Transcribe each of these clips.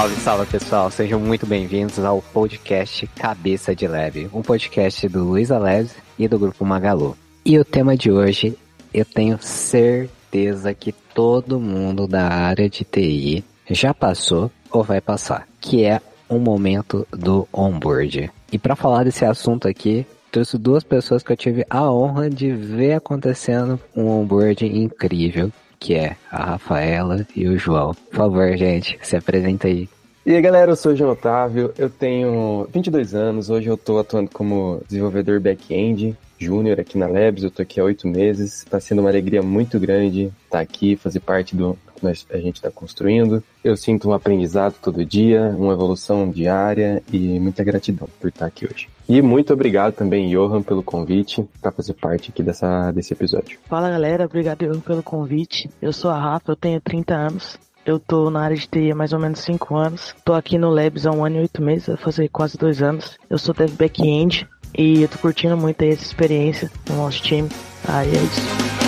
Salve, salve pessoal, sejam muito bem-vindos ao podcast Cabeça de Lab, um podcast do Luiza Labs e do Grupo Magalu. E o tema de hoje, eu tenho certeza que todo mundo da área de TI já passou ou vai passar, que é o momento do onboard. E para falar desse assunto aqui, trouxe duas pessoas que eu tive a honra de ver acontecendo um onboard incrível, que é a Rafaela e o João. Por favor, gente, se apresenta aí. E aí, galera, eu sou o João Otávio, eu tenho 22 anos, hoje eu tô atuando como desenvolvedor back-end júnior aqui na Labs, eu tô aqui há 8 meses, tá sendo uma alegria muito grande estar aqui, fazer parte do que a gente está construindo. Eu sinto um aprendizado todo dia, uma evolução diária e muita gratidão por estar aqui hoje. E muito obrigado também, Johan, pelo convite para fazer parte aqui desse episódio. Fala, galera, obrigado, Johan, pelo convite. Eu sou a Rafa, eu tenho 30 anos. Eu tô na área de TI há mais ou menos 5 anos. Tô aqui no Labs há 1 ano e 8 meses, vai fazer quase 2 anos. Eu sou dev back-end e eu tô curtindo muito aí essa experiência no nosso time. Aí é isso.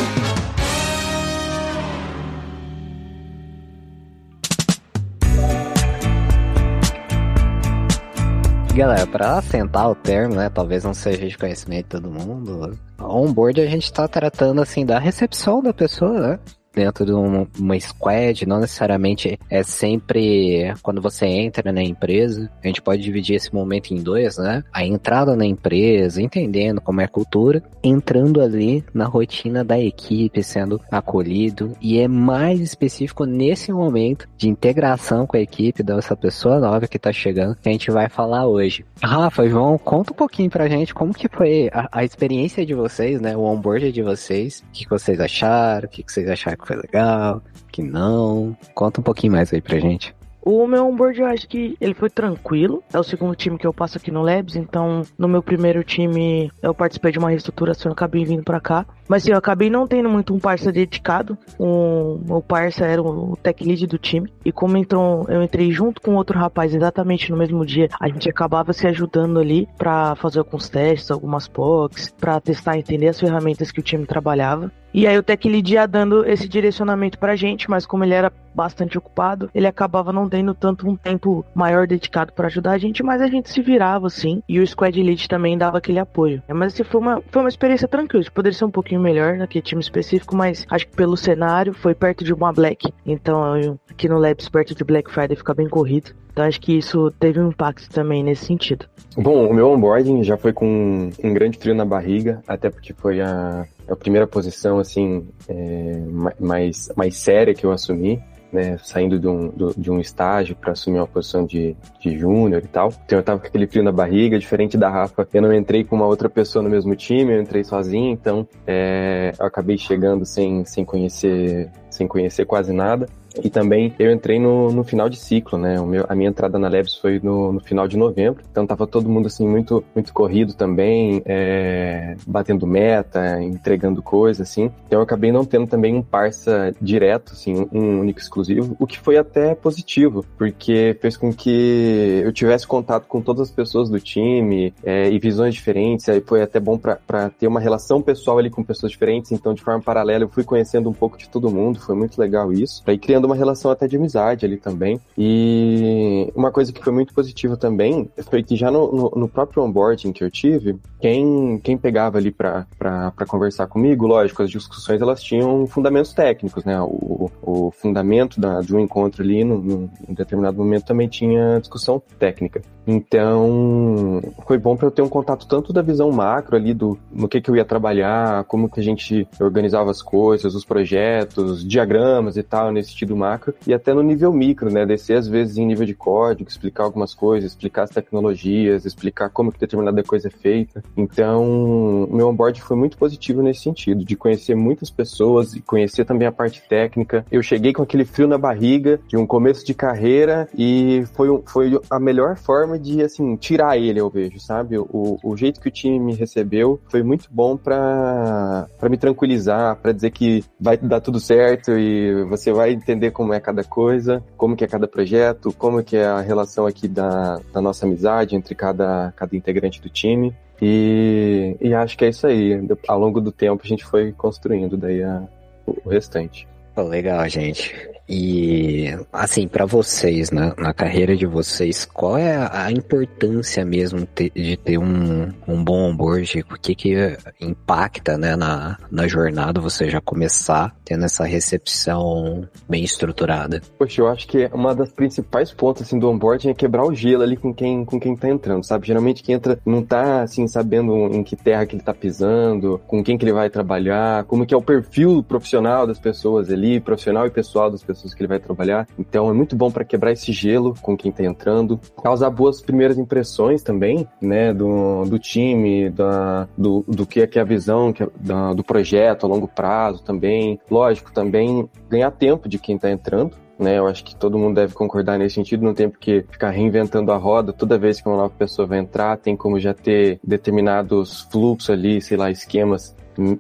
Galera, para assentar o termo, né, talvez não seja de conhecimento de todo mundo, onboard a gente tá tratando, assim, da recepção da pessoa, né, dentro de uma squad, não necessariamente é sempre quando você entra na empresa, a gente pode dividir esse momento em dois, né, a entrada na empresa, entendendo como é a cultura, entrando ali na rotina da equipe, sendo acolhido, e é mais específico nesse momento de integração com a equipe dessa pessoa nova que tá chegando, que a gente vai falar hoje. Rafa, João, conta um pouquinho pra gente como que foi a experiência de vocês, né, o onboard de vocês, o que vocês acharam, o que vocês acharam que foi legal, que não, conta um pouquinho mais aí pra gente. O meu onboard, eu acho que ele foi tranquilo. É o segundo time que eu passo aqui no Labs, então no meu primeiro time eu participei de uma reestruturação, eu acabei vindo pra cá. Mas sim, eu acabei não tendo muito um parça dedicado. O meu parça era o tech lead do time. E como eu entrei junto com outro rapaz exatamente no mesmo dia, a gente acabava se ajudando ali pra fazer alguns testes, algumas POCs, pra testar e entender as ferramentas que o time trabalhava. E aí o tech lead ia dando esse direcionamento pra gente, mas como ele era bastante ocupado, ele acabava não tendo tanto um tempo maior dedicado pra ajudar a gente, mas a gente se virava assim, e o squad lead também dava aquele apoio. Mas assim, foi uma experiência tranquila, poderia ser um pouquinho melhor naquele time específico, mas acho que pelo cenário foi perto de uma Black, então eu, aqui no Labs perto de Black Friday fica bem corrido. Então acho que isso teve um impacto também nesse sentido. Bom, o meu onboarding já foi com um grande frio na barriga, até porque foi a primeira posição assim mais séria que eu assumi, né, saindo de um estágio para assumir uma posição de júnior e tal. Então eu tava com aquele frio na barriga, diferente da Rafa, eu não entrei com uma outra pessoa no mesmo time, eu entrei sozinho, então eu acabei chegando sem conhecer quase nada. E também eu entrei no final de ciclo, né? A minha entrada na Labs foi no final de novembro, então tava todo mundo assim muito corrido também, batendo meta, entregando coisa, assim. Então eu acabei não tendo também um parça direto, assim, um único exclusivo, o que foi até positivo, porque fez com que eu tivesse contato com todas as pessoas do time e visões diferentes, aí foi até bom pra ter uma relação pessoal ali com pessoas diferentes, então de forma paralela eu fui conhecendo um pouco de todo mundo, foi muito legal isso, pra ir criando uma relação até de amizade ali também. E uma coisa que foi muito positiva também foi que já no próprio onboarding que eu tive, quem pegava ali pra conversar comigo, lógico, as discussões elas tinham fundamentos técnicos, né? O fundamento de um encontro ali num determinado momento também tinha discussão técnica. Então, foi bom para eu ter um contato tanto da visão macro ali no que eu ia trabalhar, como que a gente organizava as coisas, os projetos, diagramas e tal, nesse sentido macro, e até no nível micro, né, descer às vezes em nível de código, explicar algumas coisas, explicar as tecnologias, explicar como que determinada coisa é feita. Então, meu onboard foi muito positivo nesse sentido, de conhecer muitas pessoas e conhecer também a parte técnica. Eu cheguei com aquele frio na barriga de um começo de carreira e foi a melhor forma de, assim, tirar ele, eu vejo, sabe? O jeito que o time me recebeu foi muito bom pra me tranquilizar, pra dizer que vai dar tudo certo e você vai entender como é cada coisa, como que é cada projeto, como que é a relação aqui da nossa amizade entre cada integrante do time. E acho que é isso aí. Ao longo do tempo a gente foi construindo daí o restante. Pô, legal, gente. E, assim, pra vocês, né, na carreira de vocês, qual é a importância mesmo de ter um bom onboard? O que impacta, né, na jornada você já começar tendo essa recepção bem estruturada? Poxa, eu acho que uma das principais pontos, assim, do onboarding é quebrar o gelo ali com quem tá entrando, sabe? Geralmente quem entra não tá, assim, sabendo em que terra que ele tá pisando, com quem que ele vai trabalhar, como que é o perfil profissional das pessoas ali, profissional e pessoal das pessoas que ele vai trabalhar. Então é muito bom para quebrar esse gelo com quem tá entrando, causar boas primeiras impressões também, né, do time, do que é a visão do projeto a longo prazo também. Lógico, também ganhar tempo de quem tá entrando, né? Eu acho que todo mundo deve concordar nesse sentido, não tem porque ficar reinventando a roda toda vez que uma nova pessoa vai entrar, tem como já ter determinados fluxos ali, sei lá, esquemas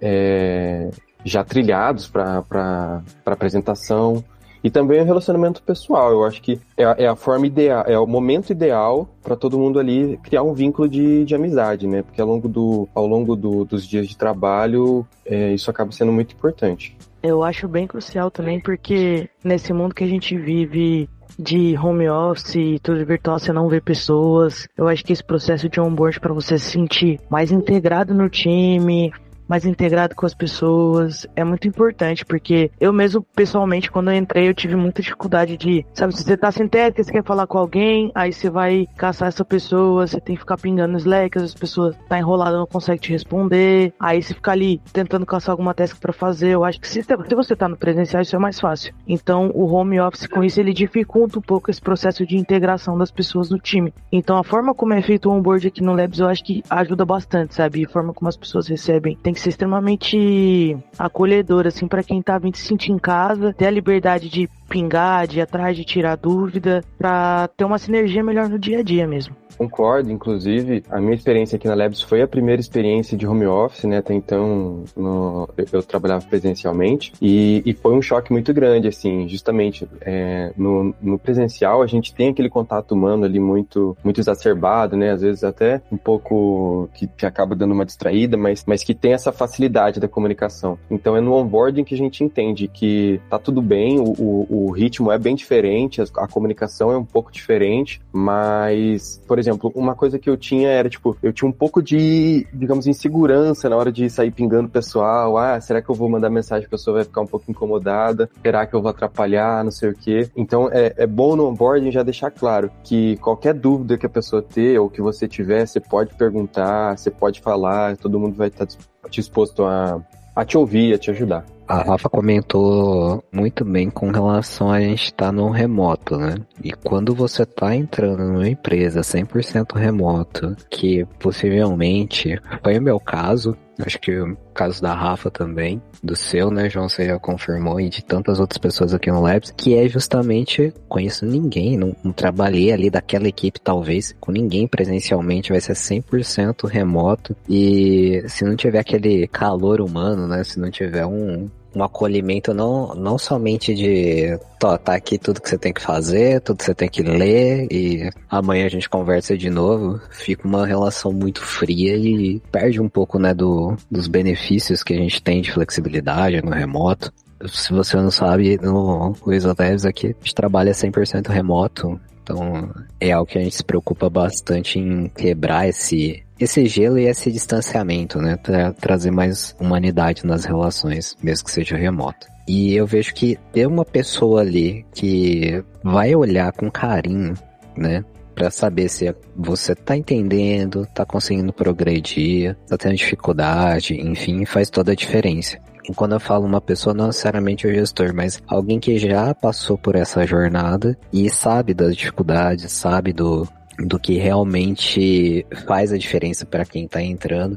já trilhados para apresentação. E também o relacionamento pessoal, eu acho que é a forma ideal, é o momento ideal para todo mundo ali criar um vínculo de amizade, né? Porque ao longo dos dias de trabalho, isso acaba sendo muito importante. Eu acho bem crucial também, porque nesse mundo que a gente vive de home office, tudo virtual, você não vê pessoas. Eu acho que esse processo de onboard para você se sentir mais integrado no time, mais integrado com as pessoas, é muito importante, porque eu mesmo, pessoalmente, quando eu entrei, eu tive muita dificuldade de, sabe, se você tá sem técnica, você quer falar com alguém, aí você vai caçar essa pessoa, você tem que ficar pingando no Slack, as pessoas tá enrolada, não consegue te responder, aí você fica ali tentando caçar alguma task pra fazer. Eu acho que se você tá no presencial, isso é mais fácil. Então, o home office, com isso, ele dificulta um pouco esse processo de integração das pessoas no time. Então, a forma como é feito o onboard aqui no Labs, eu acho que ajuda bastante, sabe? A forma como as pessoas recebem tem que ser extremamente acolhedor, assim, pra quem tá vindo se sentir em casa, ter a liberdade de pingar, de ir atrás, de tirar dúvida, pra ter uma sinergia melhor no dia a dia mesmo. Concordo, inclusive, a minha experiência aqui na Labs foi a primeira experiência de home office, né? Até então eu trabalhava presencialmente e foi um choque muito grande, assim, justamente no presencial a gente tem aquele contato humano ali muito exacerbado, né? Às vezes até um pouco que acaba dando uma distraída, mas que tem essa facilidade da comunicação. Então é no onboarding que a gente entende que tá tudo bem, o ritmo é bem diferente, a comunicação é um pouco diferente, mas, por exemplo, uma coisa que eu tinha era, tipo, eu tinha um pouco de, digamos, insegurança na hora de sair pingando o pessoal. Será que eu vou mandar mensagem, a pessoa vai ficar um pouco incomodada? Será que eu vou atrapalhar? Não sei o quê. Então, é bom no onboarding já deixar claro que qualquer dúvida que a pessoa ter ou que você tiver, você pode perguntar, você pode falar, todo mundo vai estar disposto a te ouvir, a te ajudar. A Rafa comentou muito bem com relação a gente estar no remoto, né? E quando você tá entrando numa empresa 100% remoto, que possivelmente foi o meu caso, acho que o caso da Rafa também, do seu, né, João, você já confirmou, e de tantas outras pessoas aqui no Labs, que é justamente, conheço ninguém, não trabalhei ali daquela equipe talvez, com ninguém presencialmente, vai ser 100% remoto, e se não tiver aquele calor humano, né, se não tiver um acolhimento não somente de tá aqui tudo que você tem que fazer, tudo que você tem que ler e amanhã a gente conversa de novo, fica uma relação muito fria e perde um pouco, né, dos benefícios que a gente tem de flexibilidade no remoto. Se você não sabe, no Isodevs aqui a gente trabalha 100% remoto, então é algo que a gente se preocupa bastante em quebrar esse gelo e esse distanciamento, né, para trazer mais humanidade nas relações, mesmo que seja remoto. E eu vejo que ter uma pessoa ali que vai olhar com carinho, né, para saber se você tá entendendo, tá conseguindo progredir, tá tendo dificuldade, enfim, faz toda a diferença. E quando eu falo uma pessoa, não necessariamente o gestor, mas alguém que já passou por essa jornada e sabe das dificuldades, sabe do que realmente faz a diferença para quem tá entrando.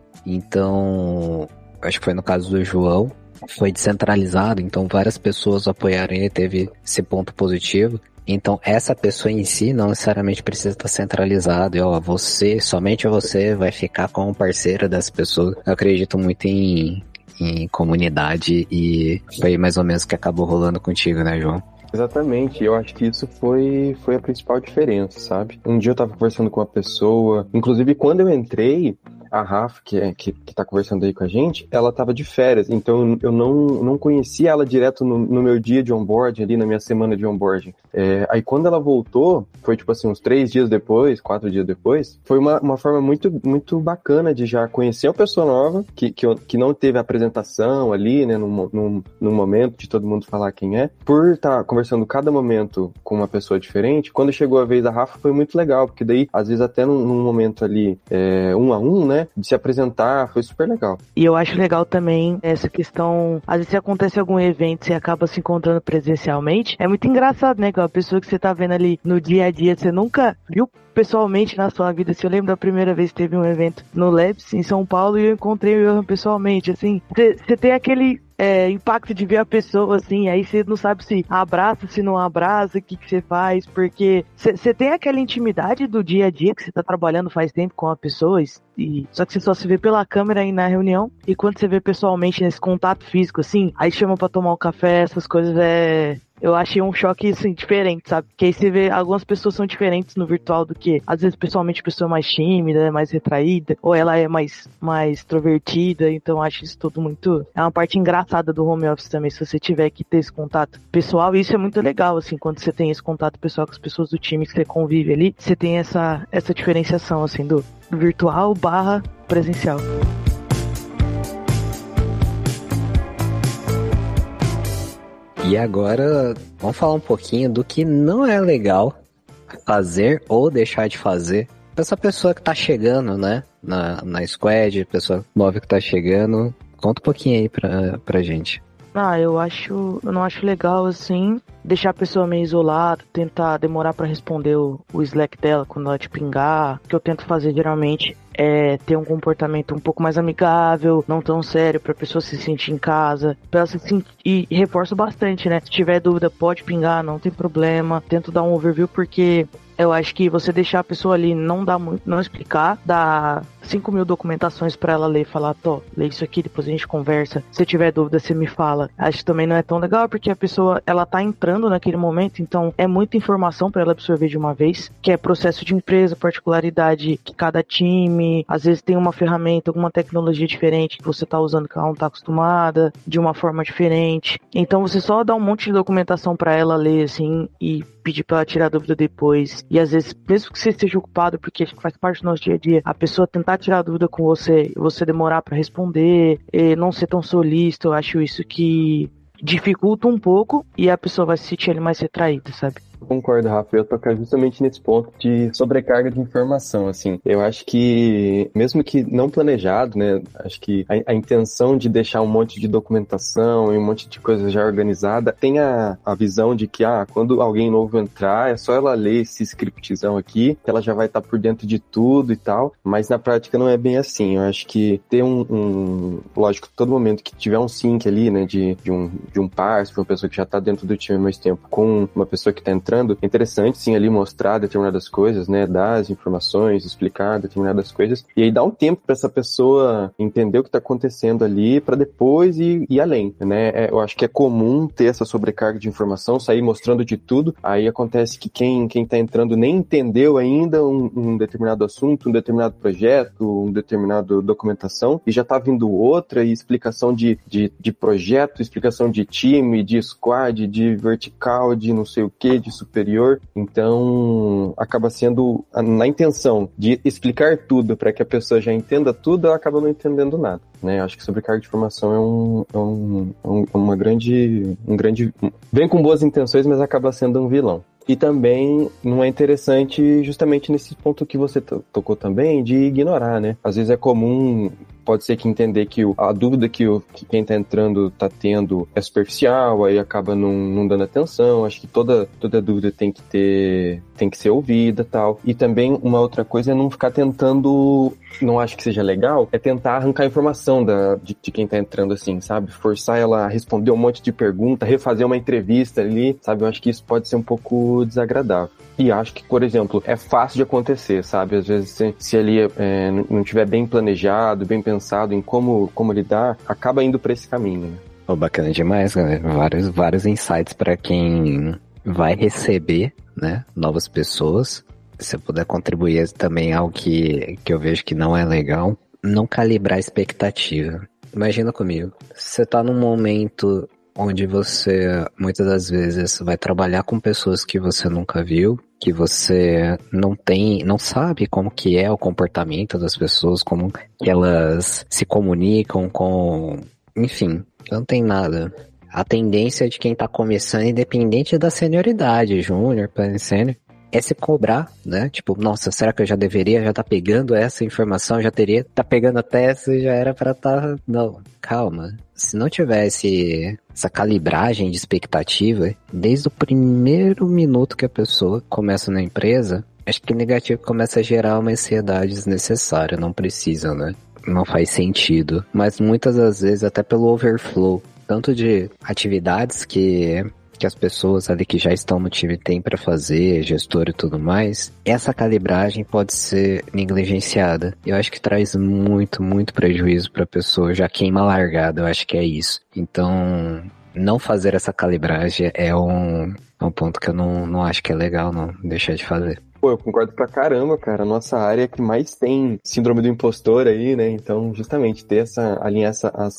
Então, acho que foi no caso do João, foi descentralizado, então várias pessoas apoiaram ele, teve esse ponto positivo. Então, essa pessoa em si não necessariamente precisa estar centralizada. Somente você vai ficar como parceiro dessa pessoa. Eu acredito muito em comunidade e foi mais ou menos o que acabou rolando contigo, né, João? Exatamente, eu acho que isso foi a principal diferença, sabe? Um dia eu tava conversando com uma pessoa, inclusive quando eu entrei, a Rafa, que tá conversando aí com a gente, ela tava de férias, então eu não conhecia ela direto no meu dia de onboarding, ali na minha semana de onboarding. Aí quando ela voltou, foi tipo assim, uns 3 dias depois, 4 dias depois, foi uma forma muito, muito bacana de já conhecer uma pessoa nova, que não teve a apresentação ali, né, num momento de todo mundo falar quem é. Por estar conversando cada momento com uma pessoa diferente, quando chegou a vez da Rafa foi muito legal, porque daí, às vezes até num momento ali, 1 a 1, né, de se apresentar, foi super legal. E eu acho legal também essa questão, às vezes se acontece algum evento, você acaba se encontrando presencialmente, é muito engraçado, né, que a pessoa que você tá vendo ali no dia a dia, você nunca viu pessoalmente na sua vida. Se eu lembro da primeira vez que teve um evento no Labs, em São Paulo, e eu encontrei o Johan pessoalmente, assim, você tem aquele impacto de ver a pessoa, assim, aí você não sabe se abraça, se não abraça, o que você faz, porque você tem aquela intimidade do dia a dia, que você tá trabalhando faz tempo com a pessoa, só que você só se vê pela câmera aí na reunião, e quando você vê pessoalmente nesse contato físico, assim, aí chama pra tomar um café, essas coisas, eu achei um choque, assim, diferente, sabe? Porque aí você vê, algumas pessoas são diferentes no virtual do que, às vezes, pessoalmente, a pessoa é mais tímida, mais retraída, ou ela é mais extrovertida, então acho isso tudo muito... É uma parte engraçada do home office também, se você tiver que ter esse contato pessoal, e isso é muito legal, assim, quando você tem esse contato pessoal com as pessoas do time que você convive ali, você tem essa diferenciação, assim, do virtual / presencial. E agora, vamos falar um pouquinho do que não é legal fazer ou deixar de fazer pra essa pessoa que tá chegando, né, na squad, pessoa nova que tá chegando. Conta um pouquinho aí pra gente. Eu não acho legal, assim, deixar a pessoa meio isolada, tentar demorar pra responder o Slack dela quando ela te pingar. O que eu tento fazer geralmente é ter um comportamento um pouco mais amigável, não tão sério, pra pessoa se sentir em casa, pra ela se sentir, e reforço bastante, né? Se tiver dúvida, pode pingar, não tem problema. Tento dar um overview, porque eu acho que você deixar a pessoa ali, não explicar, dar 5.000 documentações pra ela ler e falar, lê isso aqui, depois a gente conversa. Se tiver dúvida, você me fala. Acho que também não é tão legal, porque a pessoa, ela tá entrando naquele momento, então é muita informação pra ela absorver de uma vez, que é processo de empresa, particularidade que cada time, às vezes tem uma ferramenta, alguma tecnologia diferente que você tá usando que ela não tá acostumada, de uma forma diferente. Então você só dá um monte de documentação pra ela ler, assim, e pedir pra ela tirar dúvida depois. E às vezes, mesmo que você esteja ocupado, porque acho que faz parte do nosso dia a dia, a pessoa tentar tirar dúvida com você, e você demorar pra responder, e não ser tão solícito, eu acho isso que dificulta um pouco, e a pessoa vai se sentir ali mais retraída, sabe? Concordo, Rafa. Eu tocar justamente nesse ponto de sobrecarga de informação, assim. Eu acho que, mesmo que não planejado, né, acho que a intenção de deixar um monte de documentação e um monte de coisa já organizada, tem a visão de que, quando alguém novo entrar, é só ela ler esse scriptzão aqui, que ela já vai estar por dentro de tudo e tal, mas na prática não é bem assim. Eu acho que ter lógico, todo momento que tiver um sync ali, né, de um parse, uma pessoa que já tá dentro do time há mais tempo, com uma pessoa que tá entrando, é interessante sim ali mostrar determinadas coisas, né, dar as informações, explicar determinadas coisas, e aí dá um tempo para essa pessoa entender o que tá acontecendo ali para depois ir além, né. Eu acho que é comum ter essa sobrecarga de informação, sair mostrando de tudo, aí acontece que quem tá entrando nem entendeu ainda um determinado assunto, um determinado projeto, um determinado documentação, e já tá vindo outra, e explicação de projeto, explicação de time, de squad, de vertical, de não sei o que, de superior. Então acaba sendo na intenção de explicar tudo para que a pessoa já entenda tudo, ela acaba não entendendo nada, né? Acho que sobrecarga de informação uma grande vem com boas intenções, mas acaba sendo um vilão. E também não é interessante justamente nesse ponto que você tocou também, de ignorar, né? Às vezes é comum, pode ser que entender que a dúvida que quem tá entrando tá tendo é superficial, aí acaba não dando atenção. Acho que toda dúvida tem que ser ouvida e tal. E também uma outra coisa é não ficar tentando, não acho que seja legal, é tentar arrancar a informação de quem tá entrando assim, sabe? Forçar ela a responder um monte de pergunta, refazer uma entrevista ali, sabe? Eu acho que isso pode ser um pouco desagradável. E acho que, por exemplo, é fácil de acontecer, sabe? Às vezes, se ali não tiver bem planejado, bem pensado em como lidar, acaba indo para esse caminho, né? Bacana demais, galera. Vários insights para quem vai receber, né, novas pessoas. Se eu puder contribuir também algo que eu vejo que não é legal, não calibrar a expectativa. Imagina comigo, você tá num momento onde você, muitas das vezes, vai trabalhar com pessoas que você nunca viu, que você não sabe como que é o comportamento das pessoas, como que elas se comunicam enfim, não tem nada. A tendência de quem tá começando, independente da senioridade, júnior, sênior, é se cobrar, né? Tipo, nossa, será que eu já deveria já tá pegando essa informação, já teria, tá pegando até essa, já era pra tá... Não, calma. Se não tivesse essa calibragem de expectativa, desde o primeiro minuto que a pessoa começa na empresa, acho que o negativo começa a gerar uma ansiedade desnecessária, não precisa, né? Não faz sentido. Mas muitas das vezes, até pelo overflow, tanto de atividades que as pessoas ali que já estão no time têm para fazer, gestor e tudo mais, essa calibragem pode ser negligenciada. Eu acho que traz muito, muito prejuízo para a pessoa, já queima a largada, eu acho que é isso. Então, não fazer essa calibragem é um ponto que eu não acho que é legal, não, deixar de fazer. Pô, eu concordo pra caramba, cara. A nossa área é que mais tem síndrome do impostor aí, né? Então, justamente, alinhar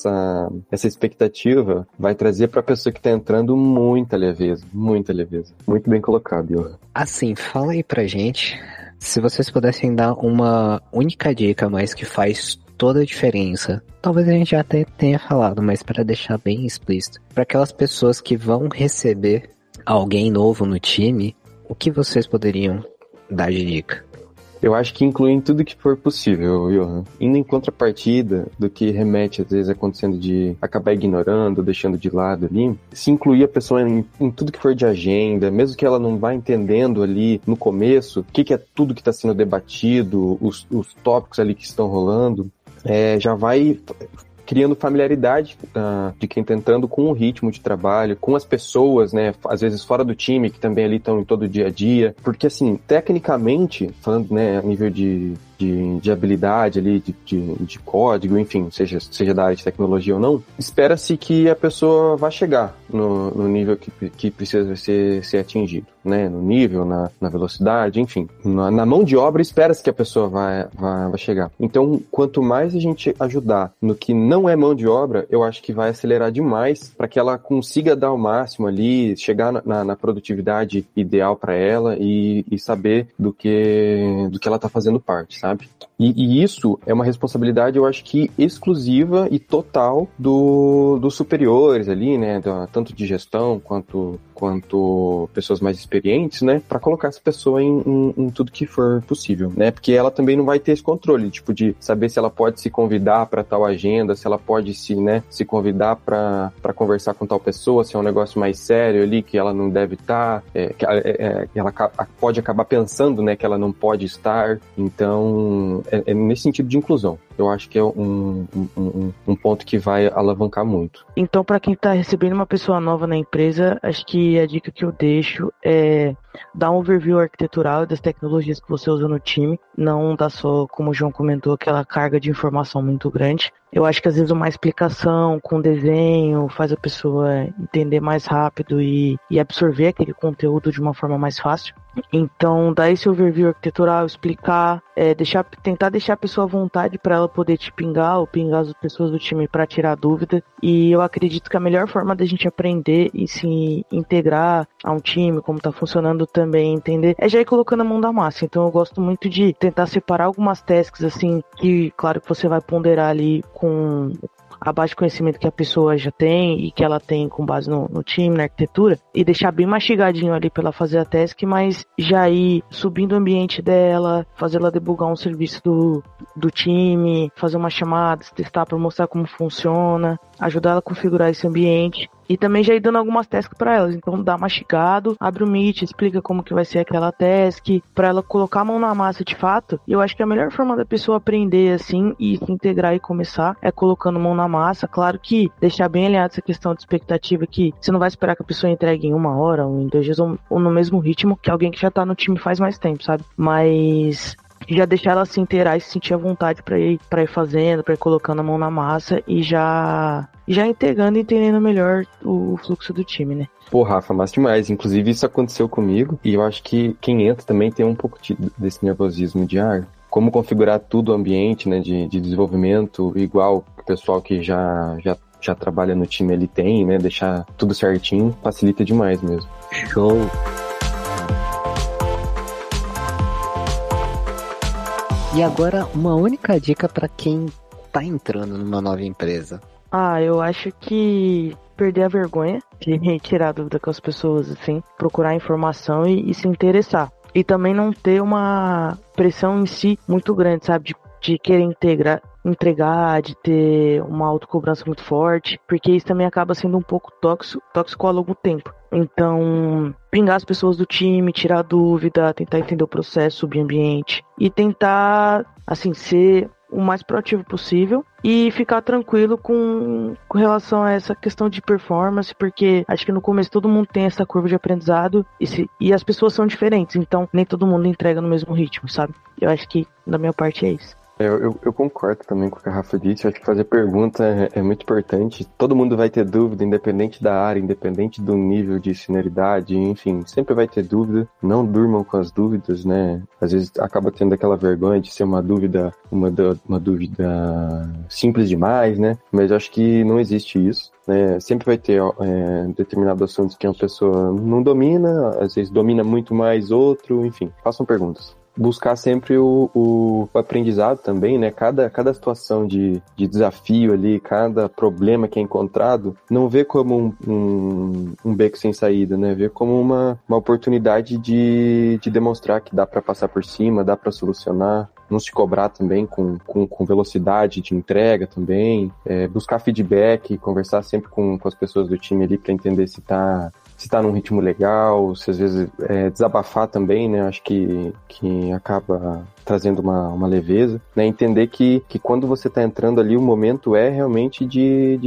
essa expectativa vai trazer pra pessoa que tá entrando muita leveza. Muita leveza. Muito bem colocado, Johan. Assim, fala aí pra gente, se vocês pudessem dar uma única dica, mas que faz toda a diferença. Talvez a gente já até tenha falado, mas para deixar bem explícito. Para aquelas pessoas que vão receber alguém novo no time, o que vocês poderiam dar de dica? Eu acho que incluir em tudo que for possível, Johan. Indo em contrapartida do que remete, às vezes, acontecendo de acabar ignorando, deixando de lado ali, se incluir a pessoa em tudo que for de agenda, mesmo que ela não vá entendendo ali no começo, o que é tudo que está sendo debatido, os tópicos ali que estão rolando, já vai criando familiaridade de quem está entrando com o ritmo de trabalho, com as pessoas, né, às vezes fora do time, que também ali estão em todo o dia a dia, porque assim, tecnicamente, falando, né, a nível de habilidade ali, de código, enfim, seja da área de tecnologia ou não, espera-se que a pessoa vá chegar no nível que precisa ser atingido, né, no nível, na velocidade, enfim. Na mão de obra, espera-se que a pessoa vai chegar. Então, quanto mais a gente ajudar no que não é mão de obra, eu acho que vai acelerar demais para que ela consiga dar o máximo ali, chegar na produtividade ideal para ela e saber do que ela está fazendo parte, sabe? E isso é uma responsabilidade, eu acho que exclusiva e total dos superiores ali, né? Tanto de gestão quanto pessoas mais experientes, né? Para colocar essa pessoa em tudo que for possível, né? Porque ela também não vai ter esse controle, tipo, de saber se ela pode se convidar para tal agenda, se ela pode se convidar para conversar com tal pessoa, se é um negócio mais sério ali que ela não deve estar, que ela pode acabar pensando, né? Que ela não pode estar. Então, é nesse sentido de inclusão. Eu acho que é um ponto que vai alavancar muito. Então, para quem está recebendo uma pessoa nova na empresa, acho que a dica que eu deixo é dar um overview arquitetural das tecnologias que você usa no time. Não dá só, como o João comentou, aquela carga de informação muito grande. Eu acho que às vezes uma explicação com desenho faz a pessoa entender mais rápido e absorver aquele conteúdo de uma forma mais fácil. Então, dar esse overview arquitetural, explicar, tentar deixar a pessoa à vontade para ela poder te pingar ou pingar as pessoas do time para tirar dúvida. E eu acredito que a melhor forma da gente aprender e se integrar a um time, como está funcionando também, entender, é já ir colocando a mão na massa. Então, eu gosto muito de tentar separar algumas tasks, assim, que, claro, que você vai ponderar ali com a base de conhecimento que a pessoa já tem e que ela tem com base no time, na arquitetura, e deixar bem mastigadinho ali pra ela fazer a task, mas já ir subindo o ambiente dela, fazer ela debugar um serviço do time, fazer umas chamadas, testar pra mostrar como funciona, ajudar ela a configurar esse ambiente. E também já ir dando algumas tasks para elas. Então dá mastigado, abre o Meet, explica como que vai ser aquela task, para ela colocar a mão na massa de fato. E eu acho que a melhor forma da pessoa aprender assim e se integrar e começar é colocando mão na massa. Claro que deixar bem alinhado essa questão de expectativa, que você não vai esperar que a pessoa entregue em 1 hora ou em 2 dias ou no mesmo ritmo que alguém que já tá no time faz mais tempo, sabe? Mas já deixar ela se inteirar e se sentir à vontade para ir fazendo, para ir colocando a mão na massa e já integrando e entendendo melhor o fluxo do time, né? Pô, Rafa, massa demais. Inclusive, isso aconteceu comigo e eu acho que quem entra também tem um pouco desse nervosismo de como configurar tudo o ambiente, né, de desenvolvimento, igual o pessoal que já trabalha no time ele tem, né, deixar tudo certinho, facilita demais mesmo. Show! E agora, uma única dica para quem tá entrando numa nova empresa. Eu acho que perder a vergonha de tirar dúvida com as pessoas, assim, procurar informação e se interessar. E também não ter uma pressão em si muito grande, sabe? De querer entregar, de ter uma autocobrança muito forte, porque isso também acaba sendo um pouco tóxico ao longo tempo. Então, pingar as pessoas do time, tirar dúvida, tentar entender o processo, o ambiente e tentar, assim, ser o mais proativo possível e ficar tranquilo com relação a essa questão de performance, porque acho que no começo todo mundo tem essa curva de aprendizado e as pessoas são diferentes, então nem todo mundo entrega no mesmo ritmo, sabe? Eu acho que da minha parte é isso. Eu concordo também com o que a Rafa disse. Eu acho que fazer pergunta é muito importante. Todo mundo vai ter dúvida, independente da área, independente do nível de senioridade, enfim, sempre vai ter dúvida. Não durmam com as dúvidas, né? Às vezes acaba tendo aquela vergonha de ser uma dúvida simples demais, né? Mas eu acho que não existe isso. Sempre vai ter determinados assuntos que uma pessoa não domina, às vezes domina muito mais outro, enfim, façam perguntas. Buscar sempre o aprendizado também, né? Cada situação de desafio ali, cada problema que é encontrado, não vê como um beco sem saída, né? Vê como uma oportunidade de demonstrar que dá para passar por cima, dá para solucionar. Não se cobrar também com velocidade de entrega também. Buscar feedback, conversar sempre com as pessoas do time ali para entender se tá num ritmo legal, se às vezes desabafar também, né? Acho que acaba trazendo uma leveza, né? Entender que quando você tá entrando ali, o momento é realmente de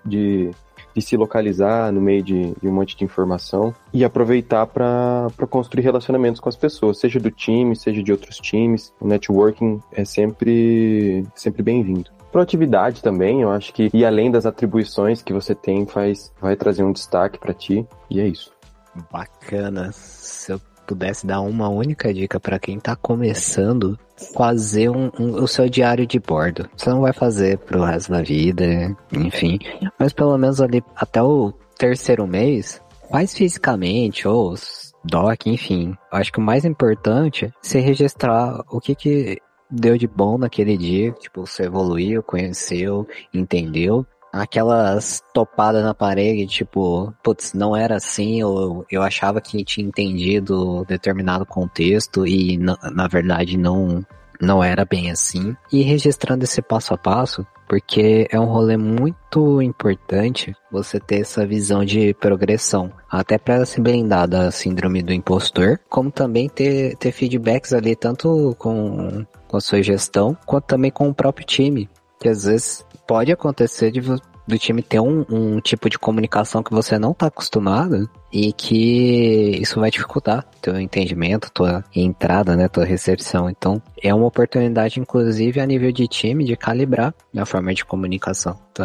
se localizar no meio de um monte de informação e aproveitar para construir relacionamentos com as pessoas, seja do time, seja de outros times. O networking é sempre bem-vindo. Proatividade também, eu acho que ir além das atribuições que você tem vai trazer um destaque para ti, e é isso. Bacana. Se eu pudesse dar uma única dica para quem tá começando, fazer o seu diário de bordo. Você não vai fazer pro resto da vida, enfim, mas pelo menos ali até o 3º mês, faz fisicamente, ou doc, enfim. Acho que o mais importante é você registrar o que deu de bom naquele dia, tipo, você evoluiu, conheceu, entendeu. Aquelas topadas na parede, tipo, putz, não era assim, ou eu achava que tinha entendido determinado contexto e na verdade não era bem assim. E registrando esse passo a passo, porque é um rolê muito importante você ter essa visão de progressão, até para se blindar da síndrome do impostor, como também ter feedbacks ali, tanto com a sua gestão, quanto também com o próprio time, que às vezes pode acontecer do time ter um tipo de comunicação que você não está acostumado e que isso vai dificultar teu entendimento, tua entrada, né, tua recepção. Então, é uma oportunidade, inclusive, a nível de time, de calibrar a forma de comunicação. Então,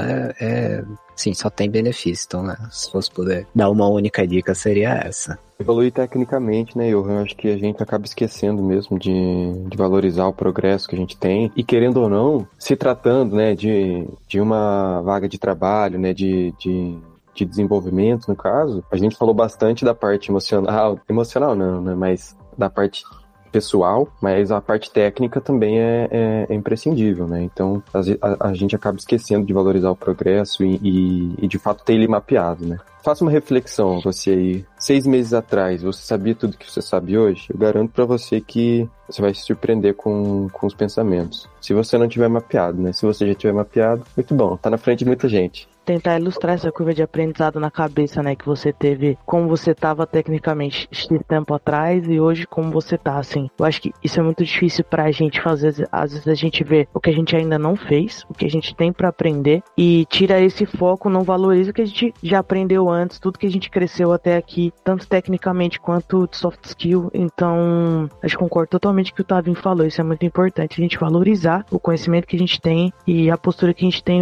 sim, só tem benefício. Então, né, se fosse poder dar uma única dica, seria essa. Evoluir tecnicamente, né, eu acho que a gente acaba esquecendo mesmo de valorizar o progresso que a gente tem. E querendo ou não, se tratando, né, de uma vaga de trabalho, né, de desenvolvimento, no caso, a gente falou bastante da parte emocional não, né, mas da parte pessoal, mas a parte técnica também é imprescindível, né? Então, a gente acaba esquecendo de valorizar o progresso e de fato ter ele mapeado, né? Faça uma reflexão, você aí. 6 meses atrás, você sabia tudo que você sabe hoje? Eu garanto pra você que você vai se surpreender com os pensamentos. Se você não tiver mapeado, né? Se você já tiver mapeado, muito bom, tá na frente de muita gente. Tentar ilustrar essa curva de aprendizado na cabeça, né, que você teve, como você tava tecnicamente X tempo atrás e hoje como você tá, assim. Eu acho que isso é muito difícil pra gente fazer, às vezes a gente vê o que a gente ainda não fez, o que a gente tem pra aprender e tira esse foco, não valoriza o que a gente já aprendeu antes, tudo que a gente cresceu até aqui, tanto tecnicamente quanto de soft skill. Então, acho que concordo totalmente com o que o Tavinho falou, isso é muito importante, a gente valorizar o conhecimento que a gente tem e a postura que a gente tem hoje.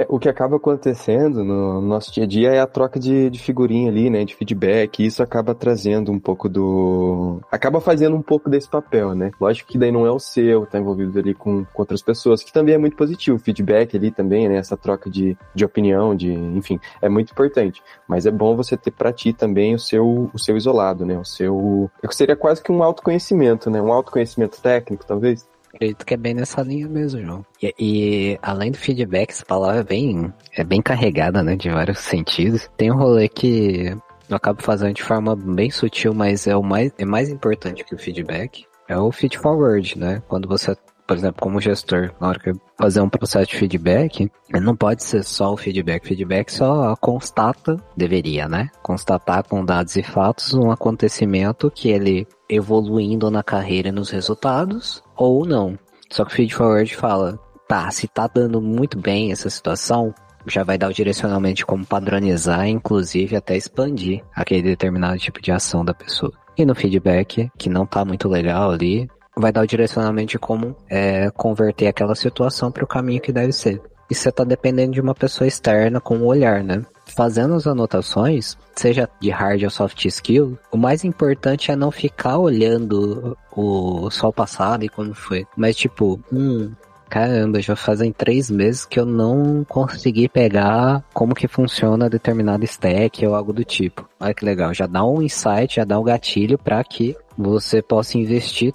O que acaba acontecendo no nosso dia a dia é a troca de figurinha ali, né, de feedback, e isso acaba trazendo um pouco acaba fazendo um pouco desse papel, né? Lógico que daí não é o seu, tá envolvido ali com outras pessoas, que também é muito positivo, o feedback ali também, né, essa troca de opinião, enfim, é muito importante, mas é bom você ter pra ti também o seu isolado, né, seria quase que um autoconhecimento, né, um autoconhecimento técnico, talvez. Acredito que é bem nessa linha mesmo, João. E além do feedback, essa palavra é bem carregada, né, de vários sentidos. Tem um rolê que eu acabo fazendo de forma bem sutil, mas é mais importante que o feedback. É o feed forward, né? Quando você, por exemplo, como gestor, na hora que fazer um processo de feedback, não pode ser só o feedback. Feedback só constata, deveria, né? Constatar com dados e fatos um acontecimento que ele evoluindo na carreira e nos resultados, ou não. Só que o feed forward fala, se tá dando muito bem essa situação, já vai dar o direcionamento de como padronizar, inclusive até expandir aquele determinado tipo de ação da pessoa. E no feedback, que não tá muito legal ali, vai dar o direcionamento de como converter aquela situação para o caminho que deve ser. E você tá dependendo de uma pessoa externa com o olhar, né? Fazendo as anotações, seja de hard ou soft skill, o mais importante é não ficar olhando só o passado e como foi. Mas tipo, caramba, já fazem 3 meses que eu não consegui pegar como que funciona determinado stack ou algo do tipo. Olha que legal, já dá um insight, já dá um gatilho para que você possa investir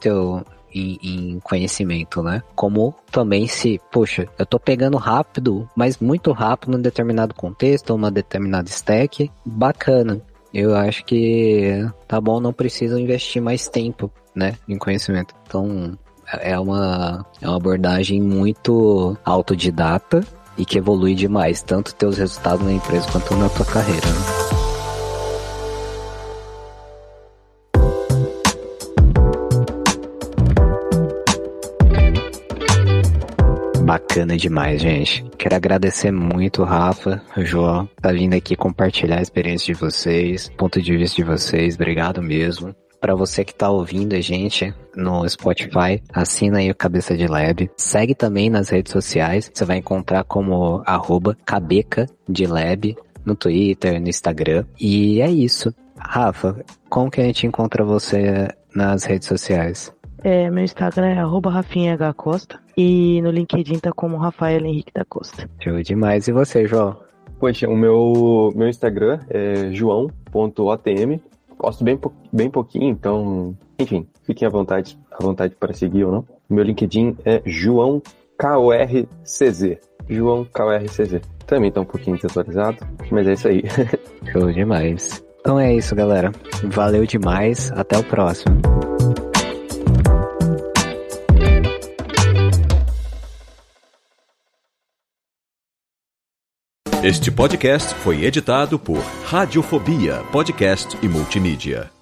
em conhecimento, né? Como também poxa, eu tô pegando rápido, mas muito rápido num determinado contexto, uma determinada stack, bacana. Eu acho que tá bom, não preciso investir mais tempo, né, em conhecimento. Então, é uma abordagem muito autodidata e que evolui demais, tanto teus resultados na empresa quanto na tua carreira, né? Bacana demais, gente. Quero agradecer muito o Rafa, o João, tá vindo aqui compartilhar a experiência de vocês, ponto de vista de vocês. Obrigado mesmo. Para você que tá ouvindo a gente no Spotify, assina aí o Cabeça de Lab. Segue também nas redes sociais. Você vai encontrar como @cabeca_de_lab no Twitter, no Instagram. E é isso. Rafa, como que a gente encontra você nas redes sociais? Meu Instagram é @rafinhahcosta e no LinkedIn tá como Rafael Henrique da Costa. Show demais. E você, João? Poxa, o meu Instagram é joão.otm. Posto bem pouquinho, então, enfim, fiquem à vontade para seguir ou não. Meu LinkedIn é João KORCZ. João KORCZ. Também tá um pouquinho desatualizado, mas é isso aí. Show demais. Então é isso, galera. Valeu demais. Até o próximo. Este podcast foi editado por Radiofobia, podcast e multimídia.